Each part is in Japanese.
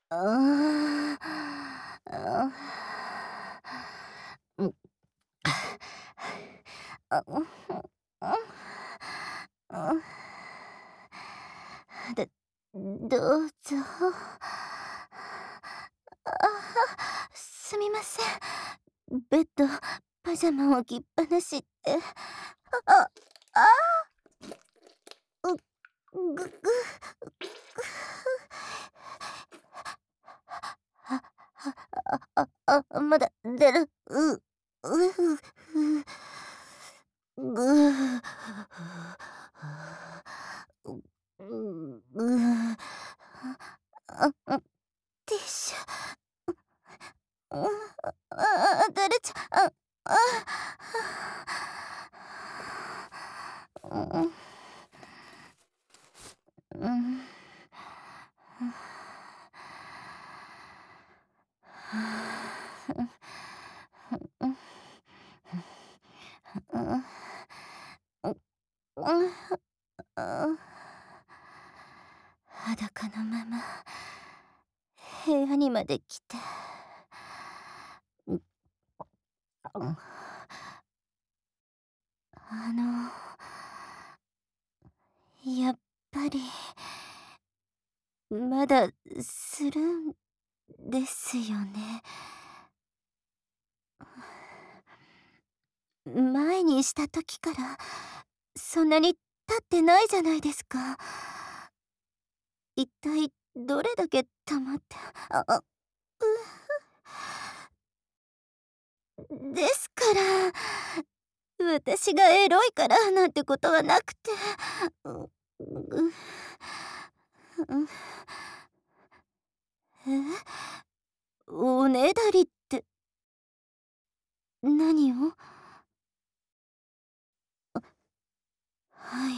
うーん。うん。あ、うん、うん。どどうぞ。すみません。ベッド、パジャマ置きっぱなしって。あ、あぐぐ。はまだ出る。ぐティッシュ。だれちゃあ、うん、うん。裸のまま部屋にまで来て。あの、やっぱりまだするんですよね。前にした時からそんなに経ってないじゃないですか。一体どれだけ溜まって、ですから、私がエロいからなんてことはなくて。うううえ、おねだりって何を？はい。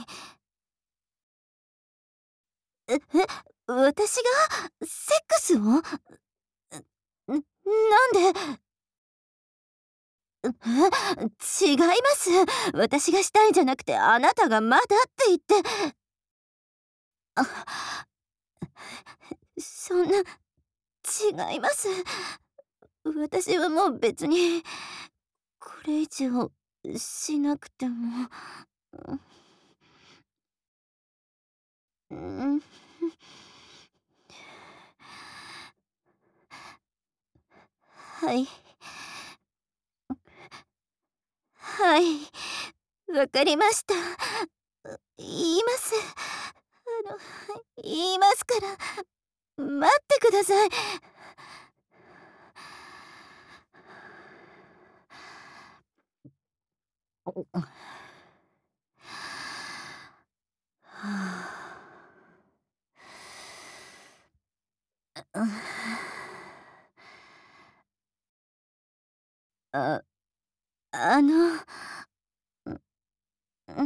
私がセックスを？なんで？違います。私がしたいんじゃなくて、あなたがまだって言って。あ、そんな、違います。私はもう別に、これ以上しなくても。うん。はい。はい。わかりました。言います。あの、言いますから、待ってください。あ、あの、うん、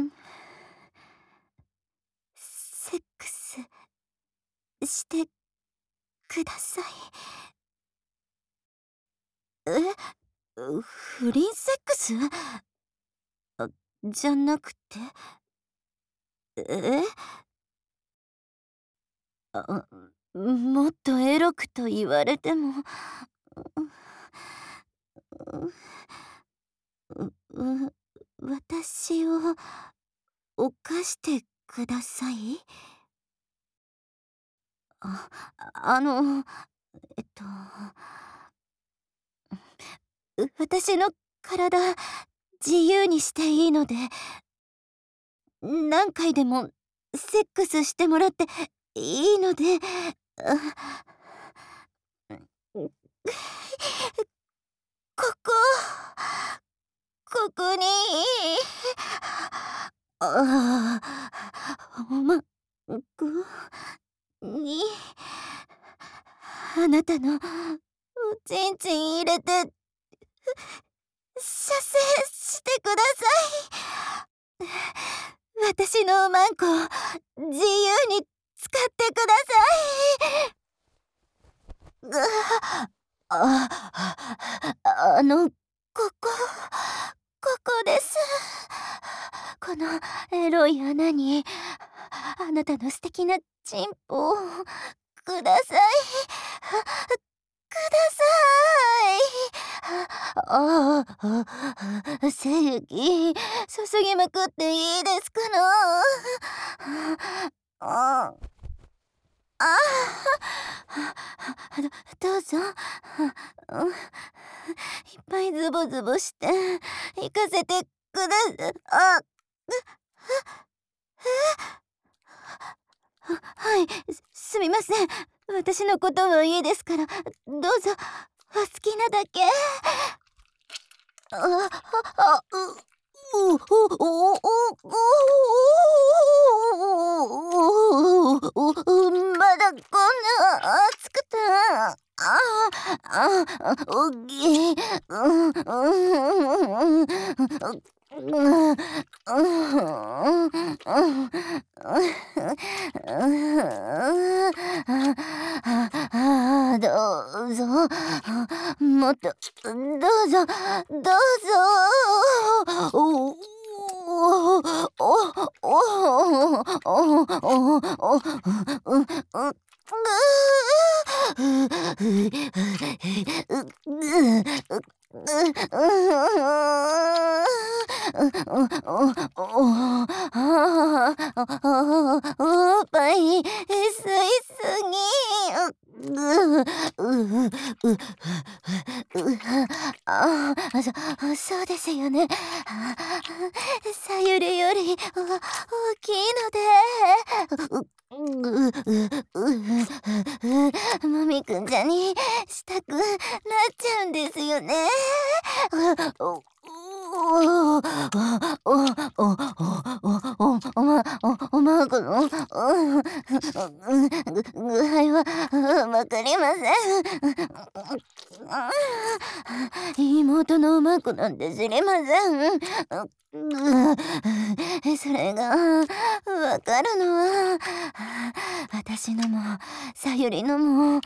セックスしてください。不倫セックス？あ、じゃなくて？え？あ、もっとエロくと言われても。う私を犯してください？あ、えっと、私の体、自由にしていいので、何回でもセックスしてもらっていいので、ここ、ここに、あま、こに、あなたのおちんちん入れて、射精してください。私のマンコ、自由に使ってください。あ、ここです。このエロい穴に、あなたの素敵なチンポをください。 ください。精液注ぎまくっていいですかな。あどうぞ。うん、いっぱいズボズボして行かせてください。はい、すみません。私のことはいいですから、どうぞお好きなだけ。まだこんな熱くて。おぎ、どうぞ、もっと、どうぞ、どうぞ。おおおっぱい吸いすぎ。そうですよね。さゆりより大きいので。もみくんちゃんにしたくなっちゃうんですよね。おまごの具合はわかりません。妹のおまごなんて知りません。それがわかるのは私のもさゆりのも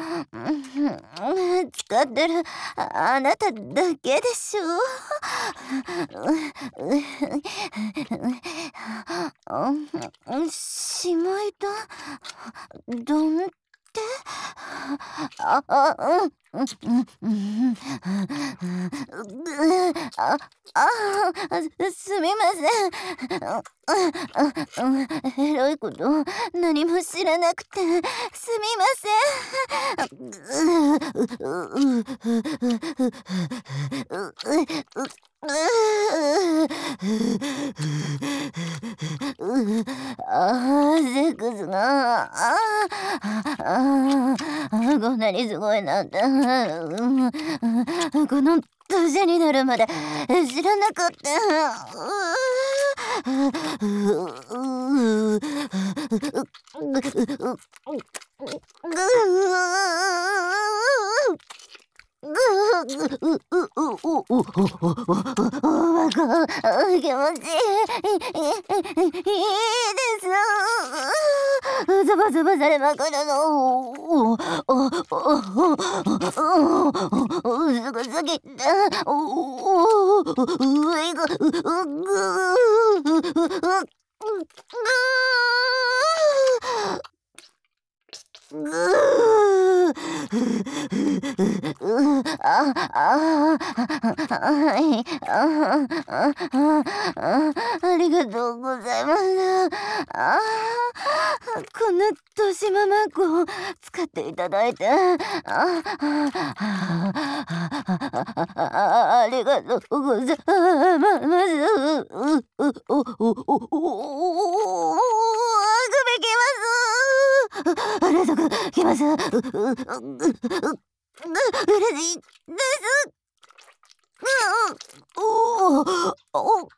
使ってるあなただけでしょ。しまいだどんってすみません。エロいこと何も知らなくてすみません。セックスがこんなにすごいなんてこの年になるまで知らなかった。気持ちいいです。ズバズバされまくるの。すごすぎて。上がはい。ありがとうございます。こんな年ママ子を使っていただいてありがとうございます。ありがとうきます。嬉しいです。おおお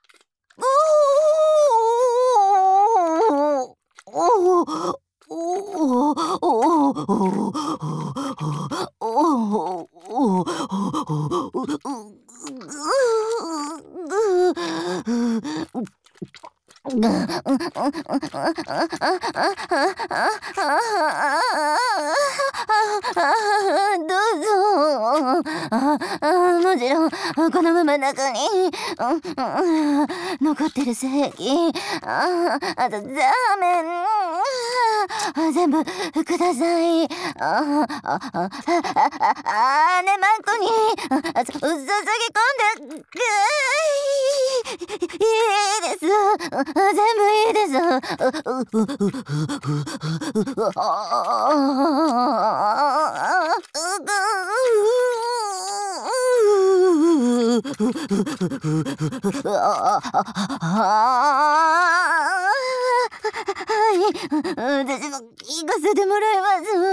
どうぞ。もちろんこのまま中に残ってる精液、あとザーメン、全部ください。ね、マンコに注ぎ込んでいいです。全部いいですはい、私も行かせてもらい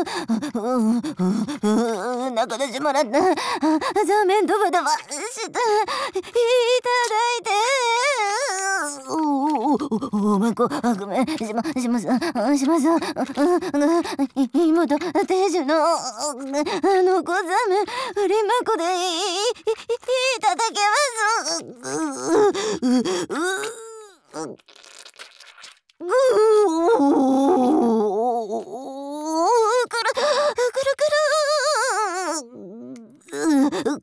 ます。中出してもらったザーメンドバドバしていただいて。マンコ、ごめん、します。妹、亭主の、小ザメ、フリマンコでいただけます。ぐるくる。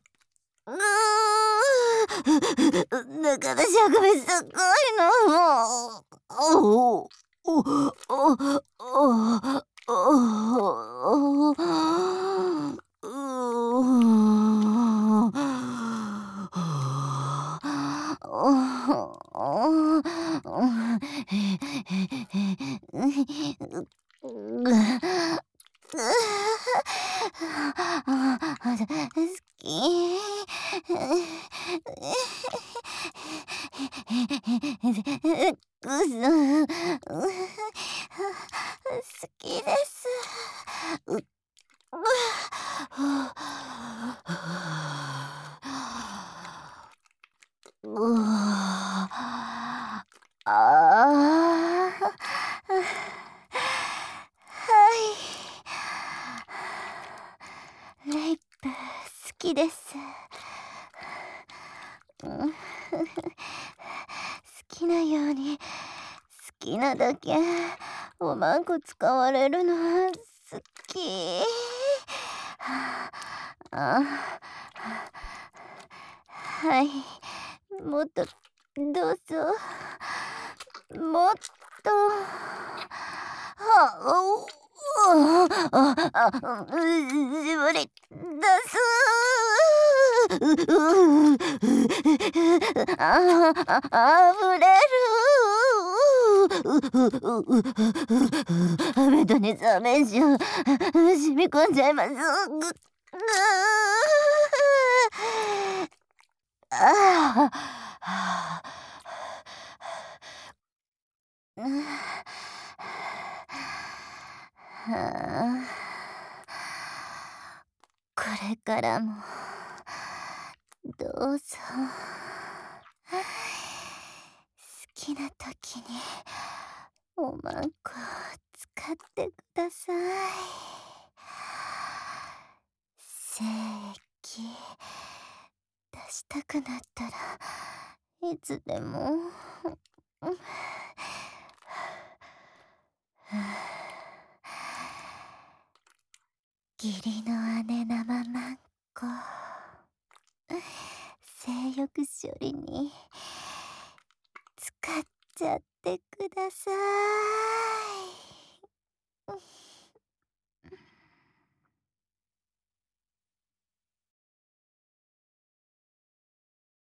だからしゃがみすごいの。おおお好き。好きです。はい。レイプ好きです。好きなように好きなだけおまんこ使われるの好き。はい、もっとどうぞ。もっと。絞り出す。あふれる。ベッドにザーメン酒染み込んじゃいます。これからもどうぞ好きな時におまんこ使ってください。精液出したくなったらいつでも。義理の姉生マンコ、性欲処理に使っちゃってください。